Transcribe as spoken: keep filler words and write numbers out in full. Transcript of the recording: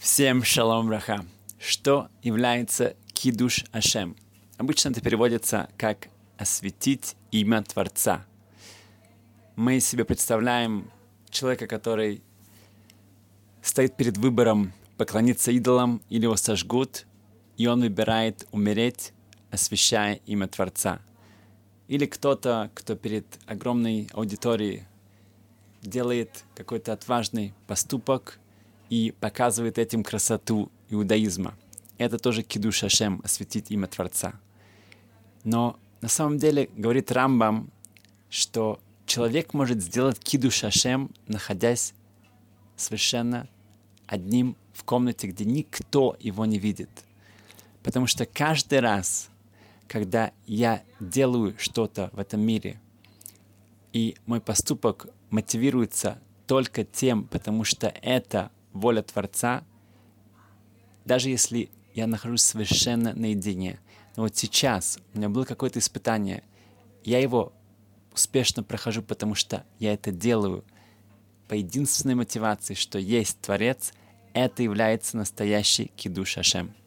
Всем шалом браха. Что является кидуш Ашем? Обычно это переводится как «осветить имя Творца». Мы себе представляем человека, который стоит перед выбором поклониться идолам или его сожгут, и он выбирает умереть, освящая имя Творца. Или кто-то, кто перед огромной аудиторией делает какой-то отважный поступок и показывает этим красоту иудаизма. Это тоже кидуш Ашем, осветить имя Творца. Но на самом деле говорит Рамбам, что человек может сделать кидуш Ашем, находясь совершенно одним в комнате, где никто его не видит. Потому что каждый раз, когда я делаю что-то в этом мире, и мой поступок мотивируется только тем, потому что это воля Творца, даже если я нахожусь совершенно наедине. Но вот сейчас у меня было какое-то испытание, я его успешно прохожу, потому что я это делаю по единственной мотивации, что есть Творец, это является настоящий кидуш Ашем.